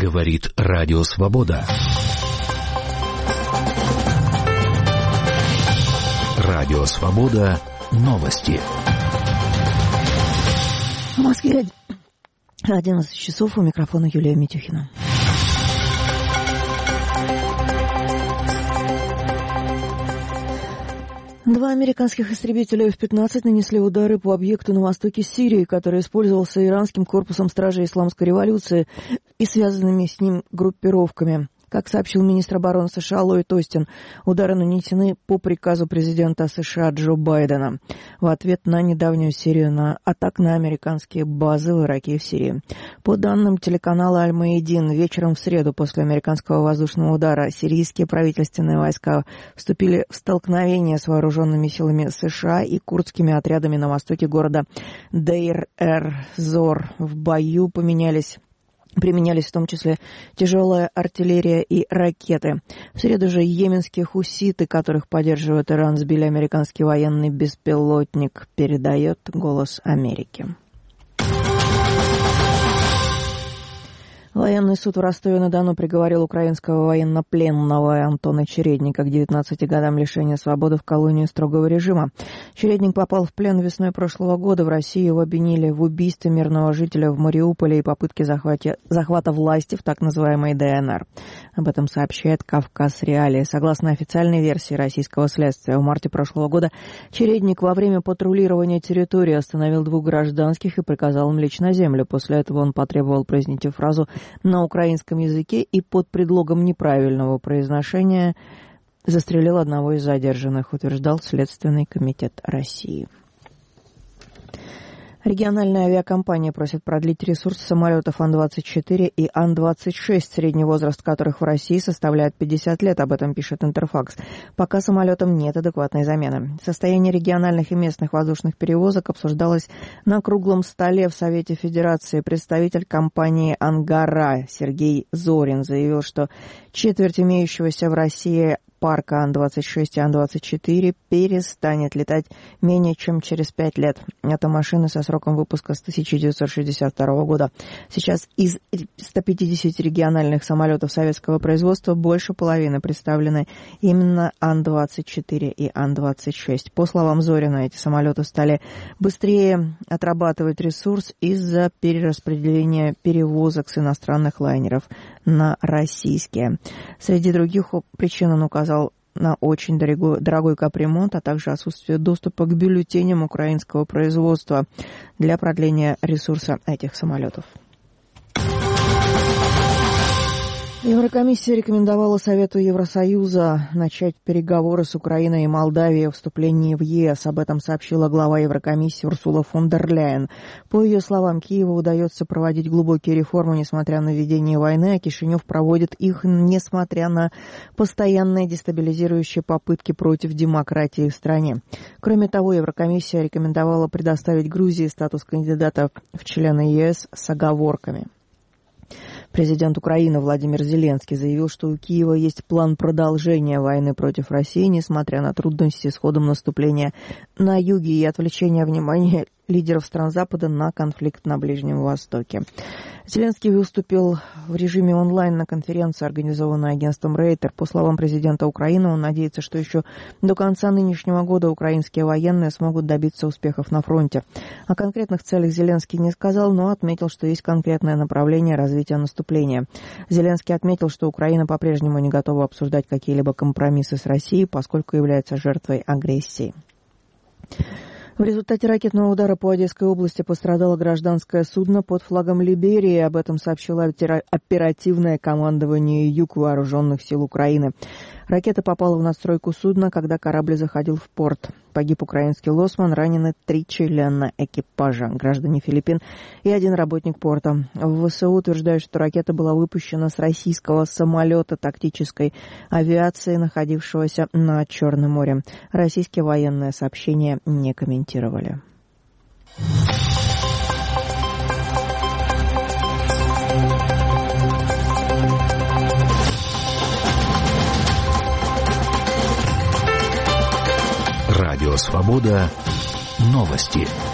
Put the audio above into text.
Говорит Радио Свобода. Радио Свобода. Новости. В Москве 11 часов. У микрофона Юлия Митюхина. Два американских истребителя F-15 нанесли удары по объекту на востоке Сирии, который использовался иранским корпусом стражей исламской революции и связанными с ним группировками. Как сообщил министр обороны США Ллойд Остин, удары нанесены по приказу президента США Джо Байдена в ответ на недавнюю серию атак на американские базы в Ираке и в Сирии. По данным телеканала Аль-Маидин, вечером в среду после американского воздушного удара сирийские правительственные войска вступили в столкновение с вооруженными силами США и курдскими отрядами на востоке города Дейр-эр-Зор. В бою применялись в том числе тяжелая артиллерия и ракеты. В среду же йеменские хуситы, которых поддерживает Иран, сбили американский военный беспилотник, передает «Голос Америки». Военный суд в Ростове-на-Дону приговорил украинского военнопленного Антона Чередника к 19 годам лишения свободы в колонию строгого режима. Чередник попал в плен весной прошлого года. В России его обвинили в убийстве мирного жителя в Мариуполе и попытке захвата власти в так называемой ДНР. Об этом сообщает «Кавказ Реалии». Согласно официальной версии российского следствия, в марте прошлого года Чередник во время патрулирования территории остановил двух гражданских и приказал им лечь на землю. После этого он потребовал произнести фразу на украинском языке и под предлогом неправильного произношения застрелил одного из задержанных, утверждал Следственный комитет России. Региональная авиакомпания просит продлить ресурс самолетов Ан-24 и Ан-26, средний возраст которых в России составляет 50 лет, об этом пишет Интерфакс. Пока самолетам нет адекватной замены. Состояние региональных и местных воздушных перевозок обсуждалось на круглом столе в Совете Федерации. Представитель компании «Ангара» Сергей Зорин заявил, что четверть имеющегося в России парка Ан-26 и Ан-24 перестанет летать менее чем через 5 лет. Это машины со сроком выпуска с 1962 года. Сейчас из 150 региональных самолетов советского производства больше половины представлены именно Ан-24 и Ан-26. По словам Зорина, эти самолеты стали быстрее отрабатывать ресурс из-за перераспределения перевозок с иностранных лайнеров на российские. Среди других причин он указал на очень дорогой капремонт, а также отсутствие доступа к бюллетеням украинского производства для продления ресурса этих самолетов. Еврокомиссия рекомендовала Совету Евросоюза начать переговоры с Украиной и Молдавией о вступлении в ЕС. Об этом сообщила глава Еврокомиссии Урсула фон дер Ляйен. По ее словам, Киеву удается проводить глубокие реформы, несмотря на введение войны, а Кишинев проводит их, несмотря на постоянные дестабилизирующие попытки против демократии в стране. Кроме того, Еврокомиссия рекомендовала предоставить Грузии статус кандидата в члены ЕС с оговорками. Президент Украины Владимир Зеленский заявил, что у Киева есть план продолжения войны против России, несмотря на трудности с ходом наступления на юге и отвлечения внимания лидеров стран Запада на конфликт на Ближнем Востоке. Зеленский выступил в режиме онлайн на конференции, организованной агентством Рейтер. По словам президента Украины, он надеется, что еще до конца нынешнего года украинские военные смогут добиться успехов на фронте. О конкретных целях Зеленский не сказал, но отметил, что есть конкретное направление развития наступления. Зеленский отметил, что Украина по-прежнему не готова обсуждать какие-либо компромиссы с Россией, поскольку является жертвой агрессии. В результате ракетного удара по Одесской области пострадало гражданское судно под флагом Либерии. Об этом сообщило оперативное командование Юг вооруженных сил Украины. Ракета попала в надстройку судна, когда корабль заходил в порт. Погиб украинский лоцман, ранены 3 члена экипажа, граждане Филиппин и 1 работник порта. В ВСУ утверждают, что ракета была выпущена с российского самолета тактической авиации, находившегося над Черным морем. Российские военные сообщения не комментировали. Радио Свобода. Новости.